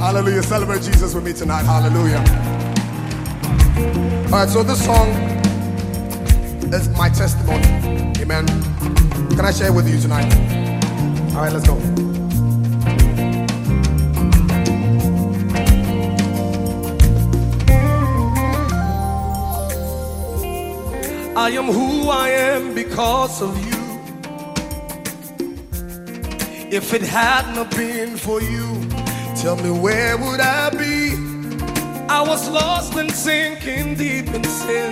Hallelujah. Celebrate Jesus with me tonight. Hallelujah. All right, so this song is my testimony. Amen. Can I share it with you tonight? All right, let's go. I am who I am because of you. If it had not been for you, tell me where would I be? I was lost and sinking deep in sin,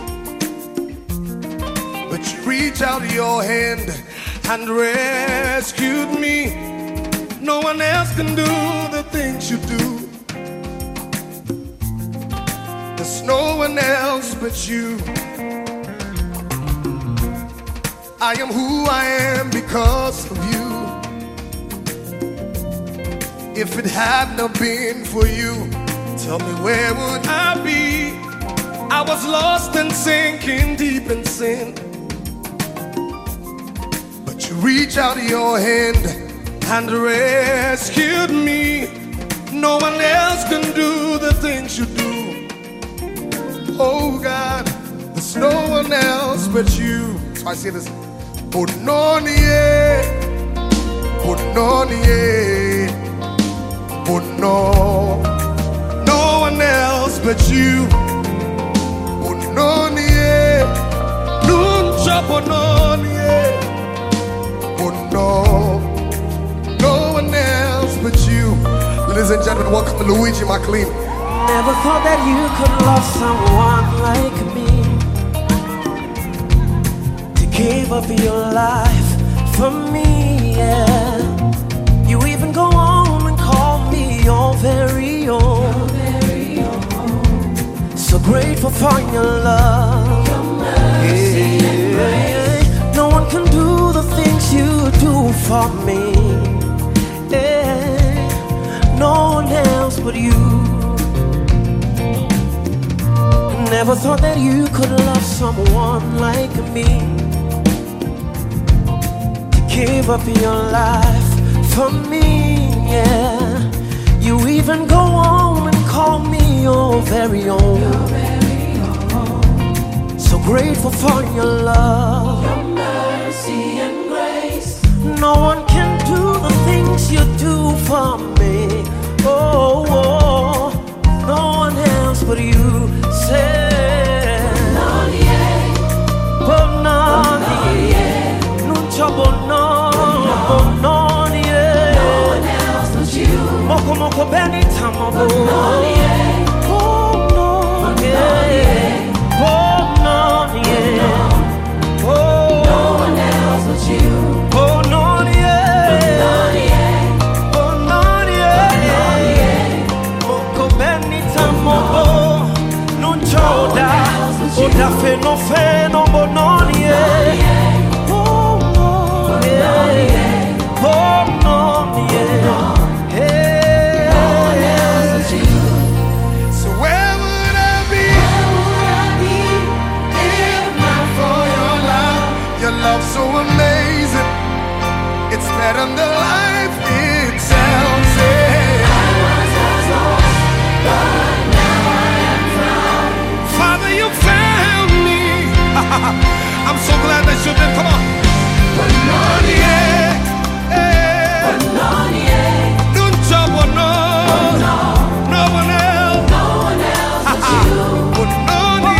but you reached out your hand and rescued me. No one else can do the things you do. There's no one else but you. I am who I am because of you. If it had not been for you, tell me where would I be? I was lost and sinking deep in sin, but you reached out your hand and rescued me. No one else can do the things you do. Oh God, there's no one else but you. So I say this. Bononie, Bononie, Bono. No one else but you. Bononie, Nuncha Bononie, Bono. No one else but you. Ladies and gentlemen, welcome to Luigi McLean. Never thought that you could love someone like me. Gave up your life for me, yeah. You even go on and call me your very own. So grateful for your love, your mercy and grace. No one can do the things you do for me, yeah. No one else but you. Never thought that you could love someone like me. Give up your life for me, yeah. You even go on and call me your very own. So grateful for your love, your mercy and grace. No one can do the things you do for me. Oh, oh, no one else but you. Say, Moko moko beni tamabo. Oh no, yeah. Oh no, yeah. Oh, no one else but you. Oh no, yeah. Oh no, yeah. Moko beni tamabo. Non choda. Oda fe no bono, yeah. Oh no, yeah. Oh no, yeah. Love so amazing, it's better than life itself. Say, I was lost, but now I am found. Father, you found me. I'm so glad that you did. Come on. No one else but you.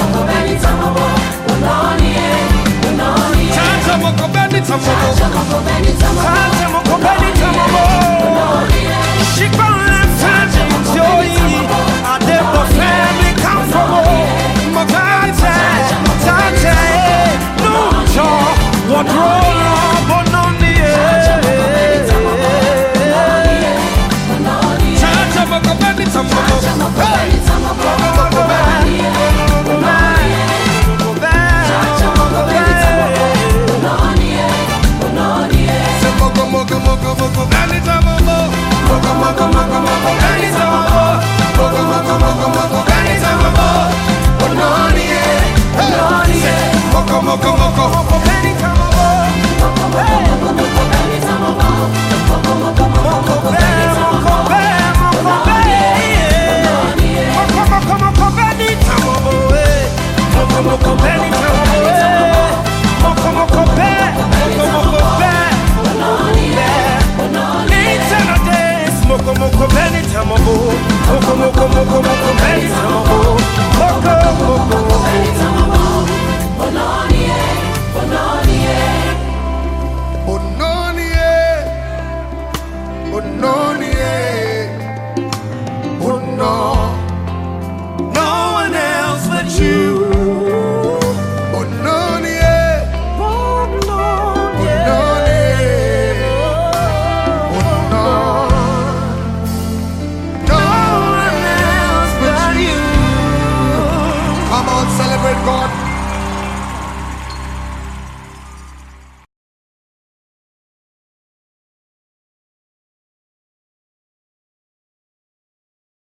Chacha moko beni tambo.